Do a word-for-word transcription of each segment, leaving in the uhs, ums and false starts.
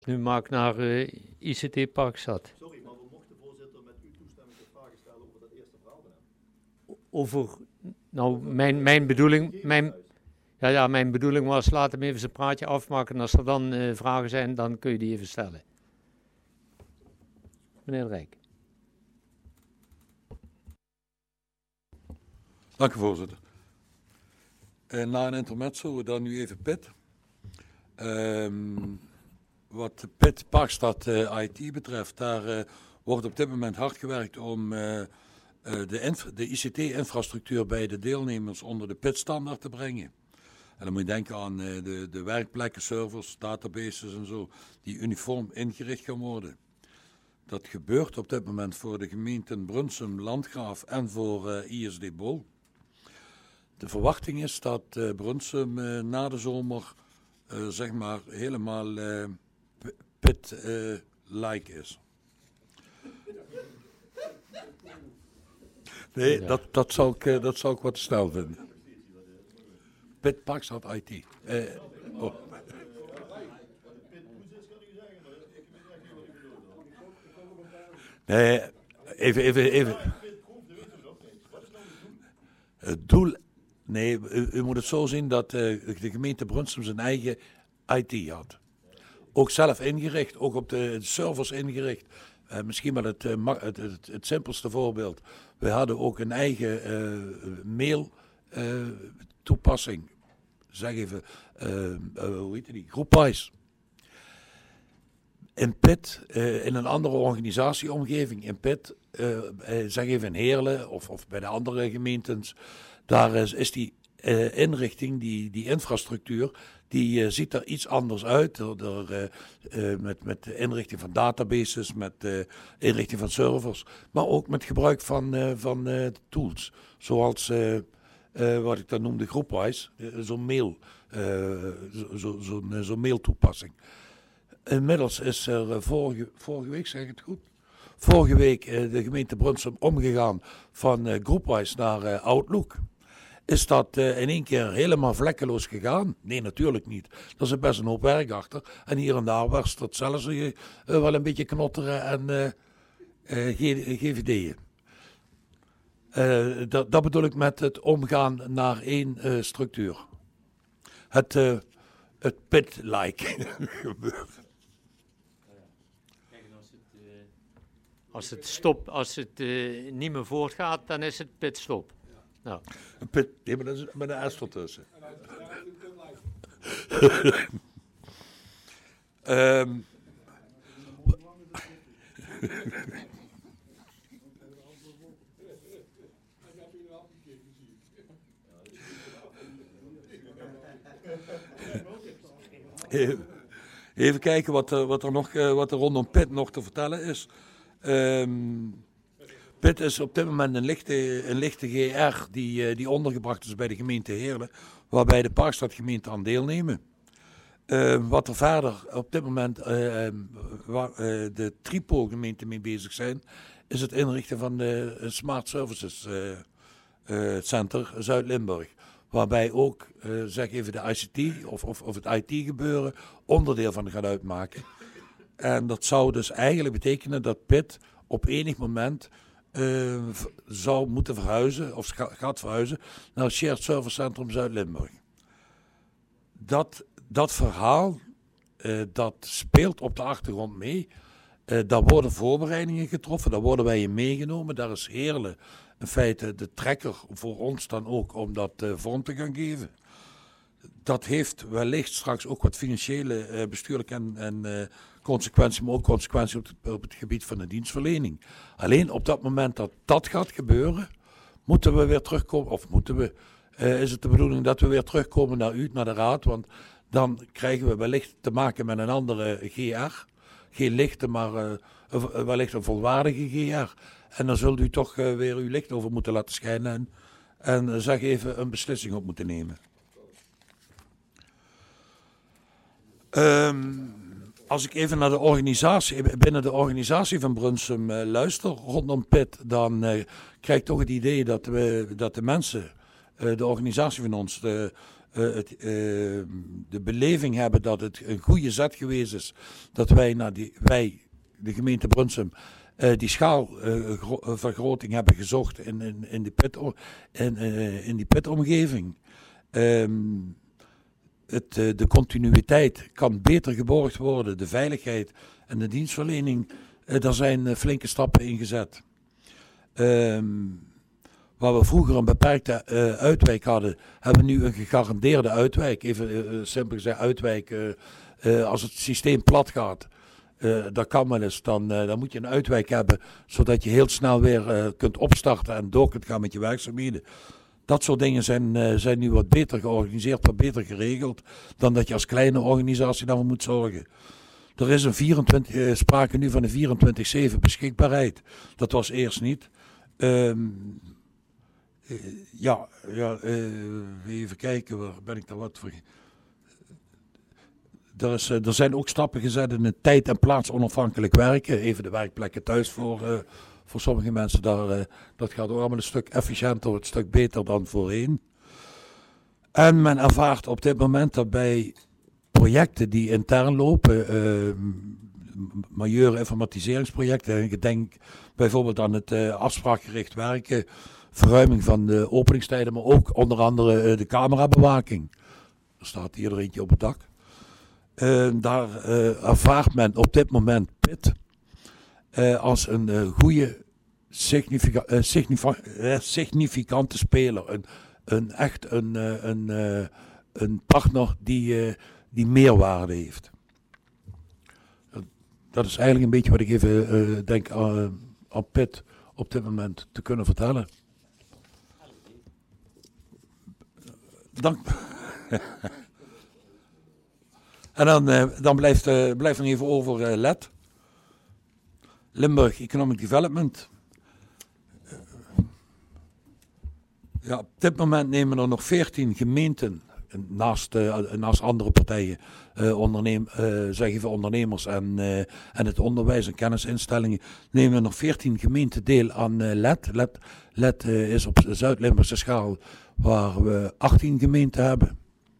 Nu maak naar uh, I C T Parkstad. Sorry, maar we mochten voorzitter met uw toestemming de vragen stellen over dat eerste verhaal van hem. Over, nou, mijn, mijn bedoeling, mijn, ja, ja, mijn bedoeling was, laat hem even zijn praatje afmaken. En als er dan uh, vragen zijn, dan kun je die even stellen. Meneer Rijk. Dank u, voorzitter. Uh, na een intermezzo, dan nu even P I T. Um, wat P I T Parkstad uh, I T betreft, daar uh, wordt op dit moment hard gewerkt om uh, uh, de, inf- de I C T-infrastructuur bij de deelnemers onder de P I T-standaard te brengen. En dan moet je denken aan uh, de, de werkplekken, servers, databases en zo, die uniform ingericht gaan worden. Dat gebeurt op dit moment voor de gemeenten Brunsum, Landgraaf en voor uh, I S D Bol. De verwachting is dat uh, Brunsum uh, na de zomer uh, zeg maar helemaal uh, P I T-like uh, is. Nee, ja. dat, dat, zou ik, uh, dat zou ik wat te snel vinden. P I T Parkstad I T. Uh, oh. Nee, even, even, even. Het doel, nee, u, u moet het zo zien dat uh, de gemeente Brunsum zijn eigen I T had. Ook zelf ingericht, ook op de servers ingericht. Uh, misschien maar het, uh, het, het, het simpelste voorbeeld. We hadden ook een eigen uh, mail uh, toepassing. Zeg even, uh, uh, hoe heet die? Groepwise. In P I T, uh, in een andere organisatieomgeving, in P I T, uh, uh, zeg even in Heerlen of, of bij de andere gemeentes, daar is, is die uh, inrichting, die, die infrastructuur, die uh, ziet er iets anders uit. Door, uh, uh, met, met de inrichting van databases, met de uh, inrichting van servers, maar ook met gebruik van, uh, van uh, tools, zoals uh, uh, wat ik dan noemde Groupwise, uh, zo'n mail, uh, zo, zo, zo'n, uh, zo'n mailtoepassing. Inmiddels is er uh, vorige, vorige week, zeg ik het goed, vorige week uh, de gemeente Brunsum omgegaan van uh, Groupwise naar uh, Outlook. Is dat uh, in één keer helemaal vlekkeloos gegaan? Nee, natuurlijk niet. Er zit best een hoop werk achter. En hier en daar was dat zelfs uh, uh, wel een beetje knotteren en uh, uh, G V D'en. Uh, dat, dat bedoel ik met het omgaan naar één uh, structuur. Het, uh, het P I T-like gebeurt. Als het, stop, als het uh, niet meer voortgaat, dan is het pitstop. Nou. Een pit, nee, maar dat is met een S ertussen. um, Even kijken wat er, wat er, nog, wat er rondom P I T nog te vertellen is. Um, P I T is op dit moment een lichte, een lichte G R die, die ondergebracht is bij de gemeente Heerlen, waarbij de Parkstadgemeente aan deelnemen. Uh, wat er verder op dit moment uh, waar uh, de Tripolgemeenten mee bezig zijn, is het inrichten van de Smart Services uh, uh, Center Zuid-Limburg. Waarbij ook, uh, zeg even, de I C T of, of, of het I T gebeuren onderdeel van gaat uitmaken. En dat zou dus eigenlijk betekenen dat P I T op enig moment uh, zou moeten verhuizen, of gaat verhuizen, naar het Shared Service Centrum Zuid-Limburg. Dat, dat verhaal, uh, dat speelt op de achtergrond mee. Uh, daar worden voorbereidingen getroffen, daar worden wij in meegenomen. Daar is Heerlen in feite de trekker voor ons dan ook om dat uh, vorm te gaan geven. Dat heeft wellicht straks ook wat financiële, uh, bestuurlijke en, en uh, consequenties, maar ook consequenties op het, op het gebied van de dienstverlening. Alleen op dat moment dat dat gaat gebeuren, moeten we weer terugkomen, of moeten we, uh, is het de bedoeling dat we weer terugkomen naar u, naar de raad, want dan krijgen we wellicht te maken met een andere G R. Geen lichte, maar uh, wellicht een volwaardige G R. En dan zult u toch uh, weer uw licht over moeten laten schijnen en, en uh, zeg even een beslissing op moeten nemen. Um, als ik even naar de organisatie, binnen de organisatie van Brunsum uh, luister rondom P I T, dan uh, krijg ik toch het idee dat, we, dat de mensen, uh, de organisatie van ons, de, uh, het, uh, de beleving hebben dat het een goede zet geweest is. Dat wij, naar die, wij de gemeente Brunsum, uh, die schaalvergroting uh, hebben gezocht in, in, in die pit, in, uh, in die pitomgeving. Um, het, uh, de continuïteit kan beter geborgd worden. De veiligheid en de dienstverlening, uh, daar zijn uh, flinke stappen in gezet. Um, waar we vroeger een beperkte uh, uitwijk hadden, hebben we nu een gegarandeerde uitwijk. Even uh, simpel gezegd, uitwijk, uh, uh, als het systeem plat gaat, uh, dat kan wel eens, dan, uh, dan moet je een uitwijk hebben, zodat je heel snel weer uh, kunt opstarten en door kunt gaan met je werkzaamheden. Dat soort dingen zijn, uh, zijn nu wat beter georganiseerd, wat beter geregeld, dan dat je als kleine organisatie daarvoor moet zorgen. Er is een vierentwintig, uh, sprake nu van een vierentwintig zeven beschikbaarheid. Dat was eerst niet. Um, uh, ja, ja uh, even kijken, waar ben ik daar wat voor... Er, is, uh, er zijn ook stappen gezet in het tijd en plaats onafhankelijk werken. Even de werkplekken thuis voor, uh, voor sommige mensen. Daar, uh, dat gaat ook allemaal een stuk efficiënter, een stuk beter dan voorheen. En men ervaart op dit moment dat bij projecten die intern lopen, uh, majeure informatiseringsprojecten, ik denk bijvoorbeeld aan het uh, afspraakgericht werken, verruiming van de openingstijden, maar ook onder andere uh, de camerabewaking. Er staat hier er eentje op het dak. Uh, daar uh, ervaart men op dit moment P I T uh, als een uh, goede, significa uh, signifa uh, significante speler. Een, een echt een, uh, een, uh, een partner die, uh, die meerwaarde heeft. Uh, dat is eigenlijk een beetje wat ik even uh, denk aan, aan P I T op dit moment te kunnen vertellen. Dank. En dan, uh, dan blijft, uh, blijft nog even over uh, L E D. Limburg Economic Development. Uh, ja, op dit moment nemen er nog veertien gemeenten, naast, uh, naast andere partijen, uh, onderneem, uh, zeg even ondernemers en, uh, en het onderwijs en kennisinstellingen, nemen er nog veertien gemeenten deel aan uh, L E D. L E D, L E D uh, is op Zuid-Limburgse schaal waar we achttien gemeenten hebben.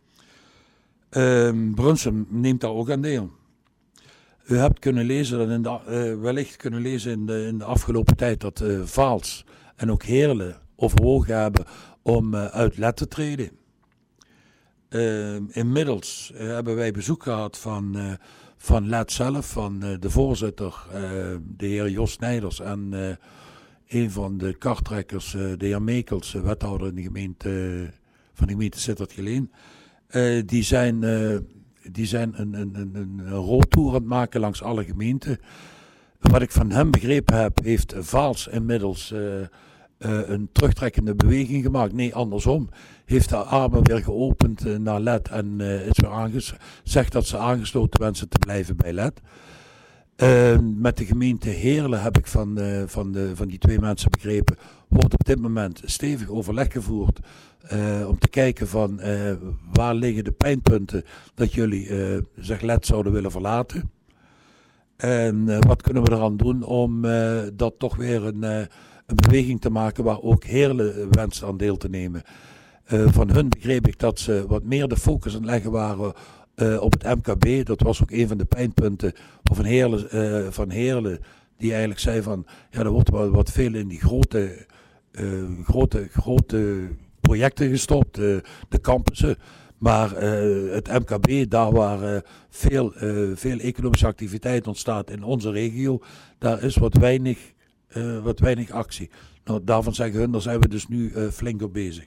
Uh, Brunsum neemt daar ook aan deel. U hebt kunnen lezen, dat in de, uh, wellicht kunnen lezen in de, in de afgelopen tijd dat uh, Vaals en ook Heerlen overwogen hebben om uh, uit L E D te treden. Uh, inmiddels uh, hebben wij bezoek gehad van, uh, van L E D zelf, van uh, de voorzitter, uh, de heer Jos Snijders en uh, een van de karttrekkers, uh, de heer Mekels, uh, wethouder in de gemeente, uh, van de gemeente Sittard-Geleen. Uh, die zijn, uh, die zijn een, een, een, een roadtour aan het maken langs alle gemeenten. Wat ik van hem begrepen heb, heeft Vaals inmiddels uh, uh, een terugtrekkende beweging gemaakt. Nee, andersom. Heeft de armen weer geopend uh, naar L E D en uh, is weer aanges zegt dat ze aangesloten wensen te blijven bij L E D. Uh, met de gemeente Heerlen heb ik van, uh, van, de, van die twee mensen begrepen, wordt op dit moment stevig overleg gevoerd uh, om te kijken van uh, waar liggen de pijnpunten dat jullie uh, zeg L E D zouden willen verlaten. En uh, wat kunnen we eraan doen om uh, dat toch weer een, uh, een beweging te maken waar ook Heerlen wenst aan deel te nemen. Uh, van hun begreep ik dat ze wat meer de focus aan leggen waren Uh, op het M K B. Dat was ook een van de pijnpunten van Heerlen, uh, van Heerlen, die eigenlijk zei van, ja, er wordt wat, wat veel in die grote, uh, grote, grote projecten gestopt, uh, de campussen, maar uh, het M K B, daar waar uh, veel, uh, veel economische activiteit ontstaat in onze regio, daar is wat weinig, uh, wat weinig actie. Nou, daarvan zeggen hun, daar zijn we dus nu uh, flink op bezig.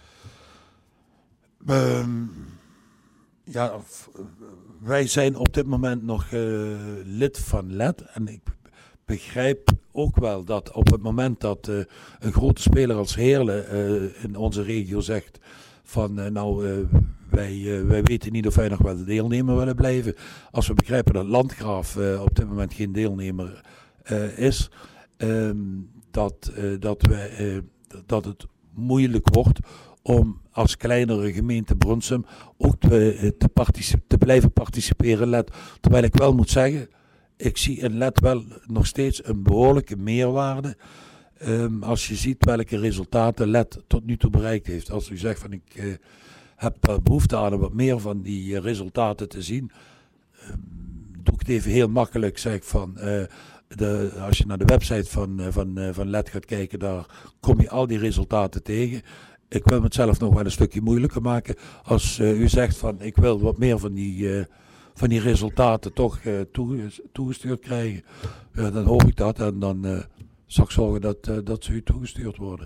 Um, Ja, wij zijn op dit moment nog uh, lid van L E D en ik begrijp ook wel dat op het moment dat uh, een grote speler als Heerlen uh, in onze regio zegt van uh, nou uh, wij, uh, wij weten niet of wij nog wel deelnemer willen blijven. Als we begrijpen dat Landgraaf uh, op dit moment geen deelnemer uh, is, uh, dat, uh, dat, wij, uh, dat het moeilijk wordt om als kleinere gemeente Brunsum ook te, te, te blijven participeren in L E D. Terwijl ik wel moet zeggen, ik zie in L E D wel nog steeds een behoorlijke meerwaarde. Um, als je ziet welke resultaten L E D tot nu toe bereikt heeft. Als u zegt van ik uh, heb daar behoefte aan om wat meer van die uh, resultaten te zien. Uh, doe ik het even heel makkelijk, zeg ik van, uh, de, als je naar de website van, uh, van, uh, van L E D gaat kijken, daar kom je al die resultaten tegen. Ik wil het zelf nog wel een stukje moeilijker maken. Als uh, u zegt van, ik wil wat meer van die, uh, van die resultaten toch uh, toegestuurd krijgen, uh, dan hoor ik dat en dan uh, zal ik zorgen dat, uh, dat ze u toegestuurd worden.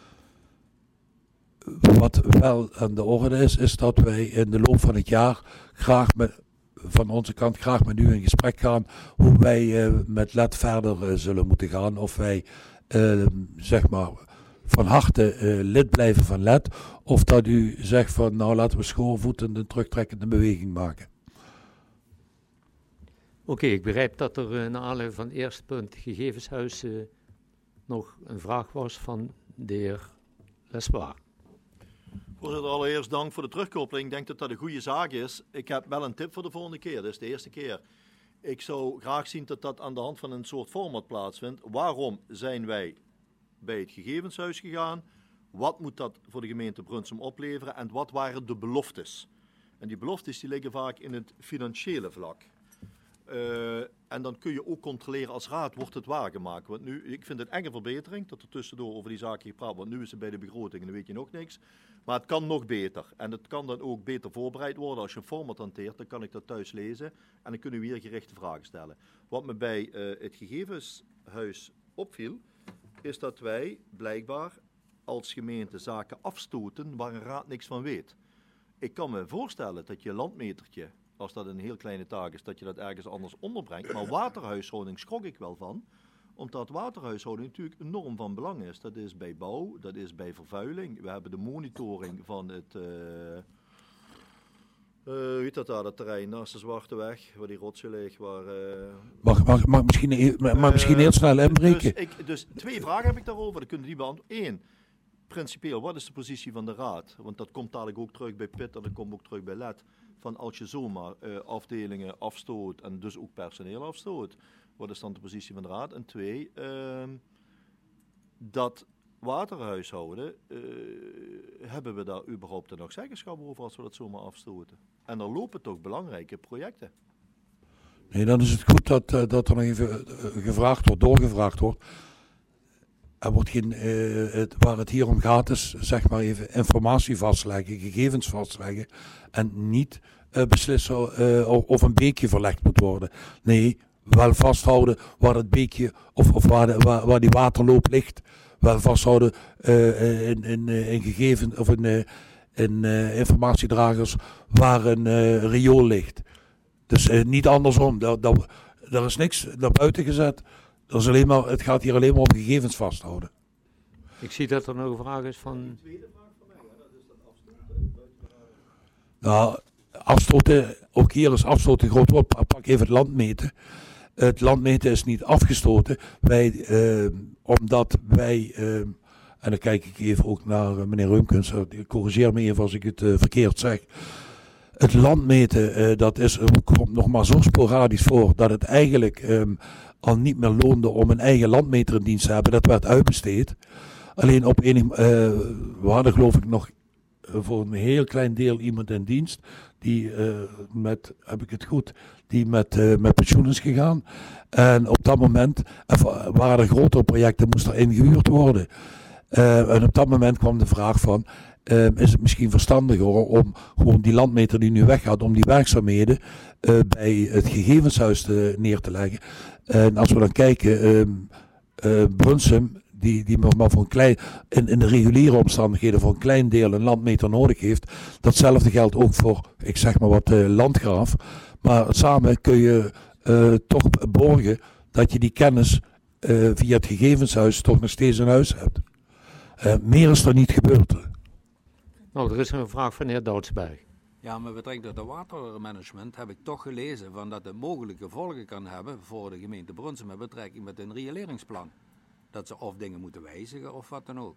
Wat wel aan de orde is, is dat wij in de loop van het jaar graag met, van onze kant graag met u in gesprek gaan hoe wij uh, met L E D verder uh, zullen moeten gaan. Of wij, uh, zeg maar, van harte uh, lid blijven van L E D. Of dat u zegt van, nou laten we schoorvoetend een terugtrekkende beweging maken. Oké, okay, ik begrijp dat er uh, naar aanleiding van het eerste punt gegevenshuis uh, nog een vraag was van de heer Lesbaar. Voorzitter, allereerst dank voor de terugkoppeling. Ik denk dat dat een goede zaak is. Ik heb wel een tip voor de volgende keer. Dit is de eerste keer. Ik zou graag zien dat dat aan de hand van een soort format plaatsvindt. Waarom zijn wij bij het gegevenshuis gegaan? Wat moet dat voor de gemeente Brunsum opleveren? En wat waren de beloftes? En die beloftes die liggen vaak in het financiële vlak. Uh, en dan kun je ook controleren als raad, wordt het waargemaakt. Want nu, ik vind het echt een verbetering dat er tussendoor over die zaken gepraat wordt. Want nu is het bij de begroting en dan weet je nog niks. Maar het kan nog beter. En het kan dan ook beter voorbereid worden. Als je een format hanteert, dan kan ik dat thuis lezen. En dan kunnen we hier gerichte vragen stellen. Wat me bij uh, het gegevenshuis opviel, is dat wij blijkbaar als gemeente zaken afstoten waar een raad niks van weet. Ik kan me voorstellen dat je landmetertje, als dat een heel kleine taak is, dat je dat ergens anders onderbrengt. Maar waterhuishouding schrok ik wel van. Omdat waterhuishouding natuurlijk enorm van belang is. Dat is bij bouw, dat is bij vervuiling. We hebben de monitoring van het, uh, uh, hoe heet dat daar, dat terrein naast de Zwarte Weg, waar die rotsen ligt. Waar, uh, mag, mag, mag, misschien, mag uh, misschien heel snel inbreken. Dus, ik, dus twee vragen heb ik daarover, dat kunnen die beantwoorden. Eén, principieel, wat is de positie van de raad? Want dat komt dadelijk ook terug bij P I T en dat komt ook terug bij L E D. Van als je zomaar uh, afdelingen afstoot en dus ook personeel afstoot. Wat is dan de positie van de raad? En twee, uh, dat waterhuishouden, uh, hebben we daar überhaupt nog zeggenschap over als we dat zomaar afstoten? En er lopen toch belangrijke projecten. Nee, dan is het goed dat, uh, dat er nog even uh, gevraagd wordt, doorgevraagd wordt. Er wordt geen, uh, het, waar het hier om gaat is, zeg maar even informatie vastleggen, gegevens vastleggen en niet uh, beslissen uh, of een beekje verlegd moet worden. Nee, wel vasthouden waar het beekje of, of waar, de, waar, waar die waterloop ligt. Wel vasthouden uh, in, in, in gegevens of in, uh, in uh, informatiedragers waar een uh, riool ligt. Dus uh, niet andersom. Daar, daar, daar is niks naar buiten gezet. Dat is alleen maar, het gaat hier alleen maar om gegevens vasthouden. Ik zie dat er nog een vraag is van... De tweede vraag van mij, hè, dat is dat afstoten. Nou, afstoten, ook hier is afstoten groot woord. Pak even het landmeten. Het landmeten is niet afgestoten. Wij, uh, omdat wij, uh, en dan kijk ik even ook naar uh, meneer Rumkens, corrigeer me even als ik het uh, verkeerd zeg. Het landmeten, uh, dat is, uh, komt nog maar zo sporadisch voor, dat het eigenlijk um, al niet meer loonde om een eigen landmeter in dienst te hebben. Dat werd uitbesteed. Alleen op enig, uh, we hadden geloof ik nog uh, voor een heel klein deel iemand in dienst, die uh, met, heb ik het goed, die met, uh, met pensioen is gegaan. En op dat moment uh, waren er grotere projecten, moest er ingehuurd worden. Uh, en op dat moment kwam de vraag van, uh, is het misschien verstandiger om gewoon die landmeter die nu weggaat, om die werkzaamheden uh, bij het gegevenshuis te, neer te leggen. En als we dan kijken, uh, uh, Brunsum, die, die maar voor een klein, in, in de reguliere omstandigheden voor een klein deel een landmeter nodig heeft. Datzelfde geldt ook voor, ik zeg maar wat, uh, Landgraaf. Maar samen kun je uh, toch borgen dat je die kennis uh, via het gegevenshuis toch nog steeds in huis hebt. Uh, meer is er niet gebeurd. Nou, er is een vraag van de heer Doudsberg. Ja, met betrekking tot het watermanagement heb ik toch gelezen van dat het mogelijke gevolgen kan hebben voor de gemeente Brunsum met betrekking met een rioleringsplan. Dat ze of dingen moeten wijzigen of wat dan ook.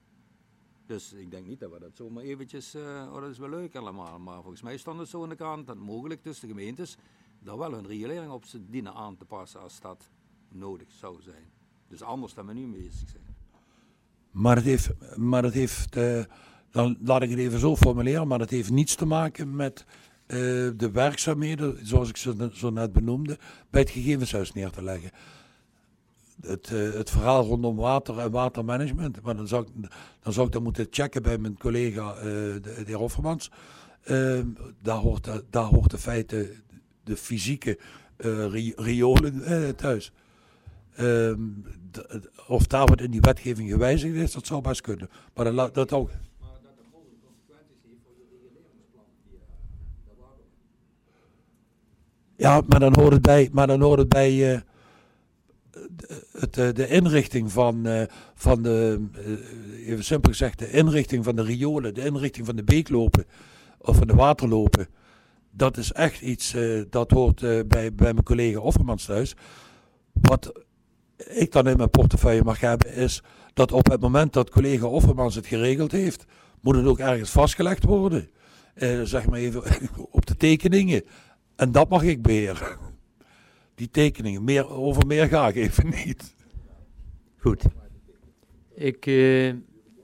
Dus ik denk niet dat we dat zomaar eventjes, uh, oh dat is wel leuk allemaal, maar volgens mij stond het zo aan de kant dat mogelijk tussen de gemeentes daar wel een riolering op ze dienen aan te passen als dat nodig zou zijn. Dus anders dan we nu mee bezig zijn. Maar het heeft, maar het heeft uh, dan laat ik het even zo formuleren, maar dat heeft niets te maken met uh, de werkzaamheden, zoals ik ze zo net benoemde, bij het gegevenshuis neer te leggen. Het, uh, het verhaal rondom water en watermanagement, maar dan zou, ik, dan zou ik dat moeten checken bij mijn collega uh, de, de heer Offermans. Uh, daar, hoort, uh, daar hoort de feite, de fysieke uh, ri- riolen uh, thuis. Uh, d- of daar wat in die wetgeving gewijzigd is, dat zou best kunnen. Maar dat, dat ook. Maar dat de mogelijke consequenties heeft voor je reguleringsplan. Dat was ook. Ja, maar dan hoort het bij, maar dan hoort het bij uh, het, uh, de inrichting van, uh, van de, uh, even simpel gezegd, de inrichting van de riolen, de inrichting van de beeklopen of van de waterlopen. Dat is echt iets, uh, dat hoort uh, bij, bij mijn collega Offermans thuis. Wat ik dan in mijn portefeuille mag hebben, is dat op het moment dat collega Offermans het geregeld heeft, moet het ook ergens vastgelegd worden. Uh, zeg maar even op de tekeningen. En dat mag ik beheren. Die tekeningen, meer, over meer ga ik even niet. Goed. Ik... Uh...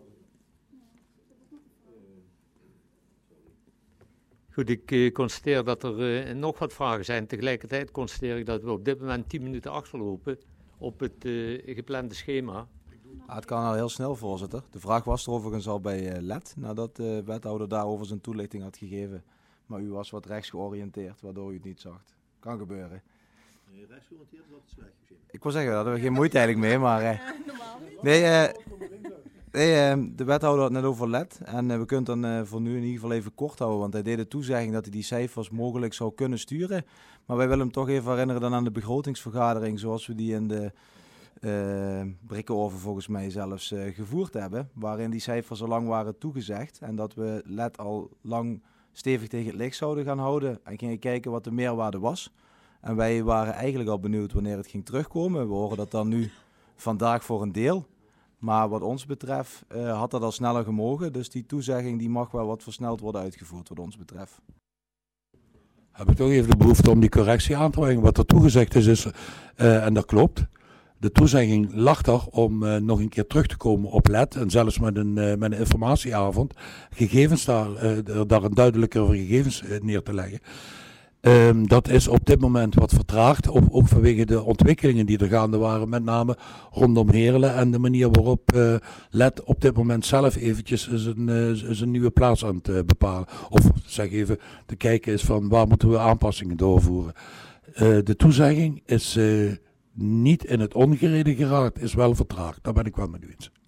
Goed, ik uh, constateer dat er uh, nog wat vragen zijn. Tegelijkertijd constateer ik dat we op dit moment tien minuten achterlopen op het uh, geplande schema. Ah, het kan al heel snel, voorzitter. De vraag was er overigens al bij uh, L E D, nadat de wethouder daarover zijn toelichting had gegeven. Maar u was wat rechts georiënteerd, waardoor u het niet zag. Kan gebeuren. Nee, rechts georiënteerd is altijd slecht gezien. Ik wil zeggen, daar hadden we geen moeite eigenlijk mee, maar... Uh, nee, uh, nee uh, de wethouder had het net over L E D. En uh, we kunnen het dan uh, voor nu in ieder geval even kort houden. Want hij deed de toezegging dat hij die cijfers mogelijk zou kunnen sturen. Maar wij willen hem toch even herinneren dan aan de begrotingsvergadering, zoals we die in de... Uh, Brikkenoven volgens mij zelfs uh, gevoerd hebben, waarin die cijfers al lang waren toegezegd en dat we L E D al lang stevig tegen het licht zouden gaan houden en gingen kijken wat de meerwaarde was. En wij waren eigenlijk al benieuwd wanneer het ging terugkomen. We horen dat dan nu vandaag voor een deel, maar wat ons betreft uh, had dat al sneller gemogen, dus die toezegging die mag wel wat versneld worden uitgevoerd wat ons betreft. Heb ik toch even de behoefte om die correctie aan te brengen. Wat er toegezegd is, is uh, en dat klopt. De toezegging lag er om uh, nog een keer terug te komen op L E D en zelfs met een, uh, met een informatieavond gegevens daar, uh, daar een duidelijker gegevens uh, neer te leggen. Um, dat is op dit moment wat vertraagd, ook, ook vanwege de ontwikkelingen die er gaande waren, met name rondom Heerlen en de manier waarop uh, L E D op dit moment zelf eventjes zijn, uh, zijn nieuwe plaats aan het uh, bepalen. Of zeg even, te kijken is van waar moeten we aanpassingen doorvoeren. Uh, de toezegging is... Uh, niet in het ongereden geraakt, is wel vertraagd. Daar ben ik wel met u eens.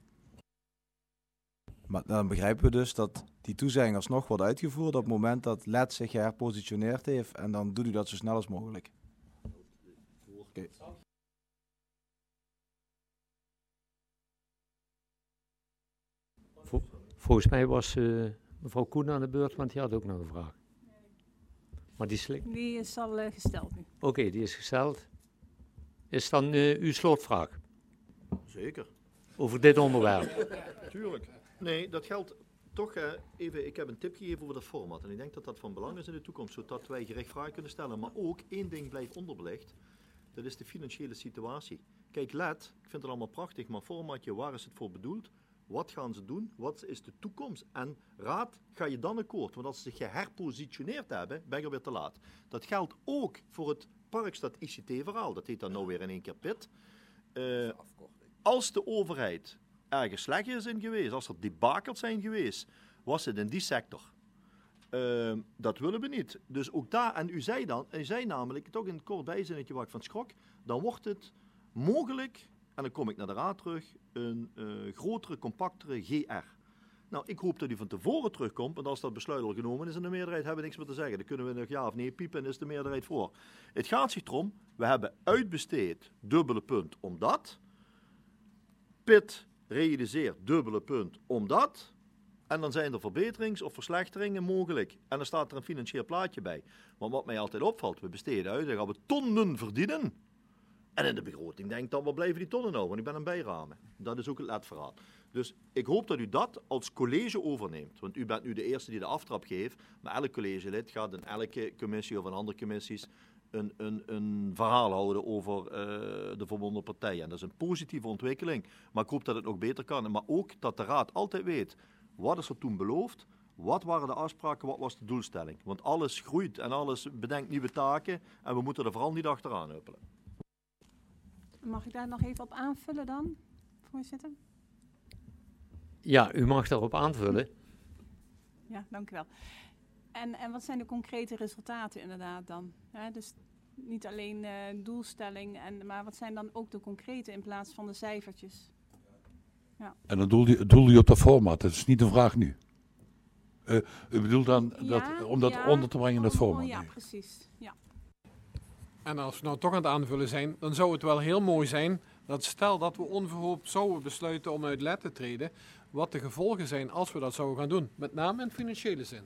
Maar dan begrijpen we dus dat die toezegging alsnog wordt uitgevoerd op het moment dat L E D zich herpositioneerd heeft en dan doet u dat zo snel als mogelijk. Okay. Vol, volgens mij was uh, mevrouw Koen aan de beurt, want die had ook nog een vraag. Maar die slikt. Die is al uh, gesteld nu. Oké, okay, die is gesteld. Is dan uh, uw slotvraag? Zeker. Over dit onderwerp? Tuurlijk. Nee, dat geldt toch uh, even, ik heb een tip gegeven over dat format. En ik denk dat dat van belang is in de toekomst, zodat wij gericht vragen kunnen stellen. Maar ook één ding blijft onderbelicht. Dat is de financiële situatie. Kijk, L E D, ik vind het allemaal prachtig, maar formatje, waar is het voor bedoeld? Wat gaan ze doen? Wat is de toekomst? En raad, ga je dan akkoord? Want als ze zich geherpositioneerd hebben, ben je weer te laat. Dat geldt ook voor het Parkstad I C T-verhaal. Dat heet dan nou weer in één keer P I T. Uh, als de overheid ergens slecht is in geweest, als er debakels zijn geweest, was het in die sector. Uh, dat willen we niet. Dus ook daar, en u zei dan, u zei namelijk, toch in een kort bijzinnetje waar ik van schrok, dan wordt het mogelijk, en dan kom ik naar de raad terug, een uh, grotere, compactere G R. Nou, ik hoop dat u van tevoren terugkomt, want als dat besluit al genomen is en de meerderheid hebben we niks meer te zeggen. Dan kunnen we nog ja of nee piepen en is de meerderheid voor. Het gaat zich erom, we hebben uitbesteed, dubbele punt, omdat. P I T realiseert, dubbele punt, omdat. En dan zijn er verbeterings- of verslechteringen mogelijk. En dan staat er een financieel plaatje bij. Maar wat mij altijd opvalt, we besteden uit, dan gaan we tonnen verdienen. En in de begroting denk ik dan, waar blijven die tonnen nou? Want ik ben een bijramen. Dat is ook het L E D-verhaal. Dus ik hoop dat u dat als college overneemt. Want u bent nu de eerste die de aftrap geeft. Maar elk collegelid gaat in elke commissie of in andere commissies een, een, een verhaal houden over uh, de verbonden partijen. En dat is een positieve ontwikkeling. Maar ik hoop dat het nog beter kan. Maar ook dat de raad altijd weet, Wat is er toen beloofd? Wat waren de afspraken? Wat was de doelstelling? Want alles groeit en alles bedenkt nieuwe taken en we moeten er vooral niet achteraan huppelen. Mag ik daar nog even op aanvullen dan, voorzitter? Ja, u mag daarop aanvullen. Ja, dank u wel. En, en wat zijn de concrete resultaten inderdaad dan? Ja, dus niet alleen uh, doelstelling, en, maar wat zijn dan ook de concrete in plaats van de cijfertjes? Ja. En dan doel je, doel je op dat format, dat is niet de vraag nu. Uh, u bedoelt dan dat, ja, om dat ja, onder te brengen in dat om, format? Oh, ja, nee. precies. Ja. En als we nou toch aan het aanvullen zijn, dan zou het wel heel mooi zijn dat stel dat we onverhoopt zouden besluiten om uit let te treden, wat de gevolgen zijn als we dat zouden gaan doen. Met name in financiële zin.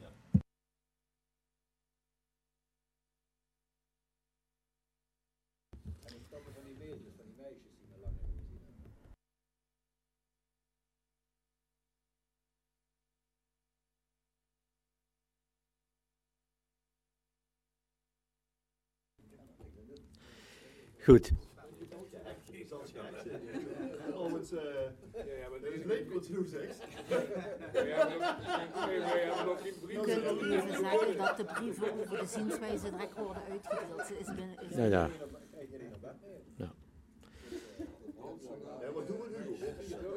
Goed. We kunnen even zeggen dat de brieven over de zienswijze direct worden uitgedeeld. Is binnen, is Ja, ja. ja. Wat doen we nu?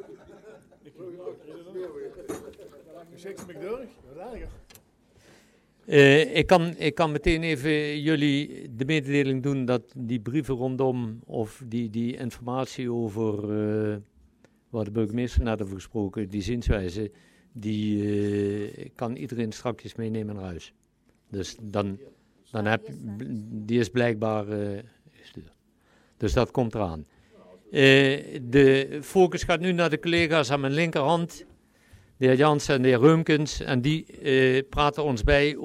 Ik zeg me door, wat erger. Uh, ik, kan, ik kan meteen even jullie de mededeling doen dat die brieven rondom of die, die informatie over uh, waar de burgemeester net over gesproken, die zienswijze, die uh, kan iedereen strakjes meenemen naar huis. Dus dan, dan heb die is blijkbaar uh, gestuurd. Dus dat komt eraan. Uh, de focus gaat nu naar de collega's aan mijn linkerhand, de heer Jansen en de heer Reumkens, en die uh, praten ons bij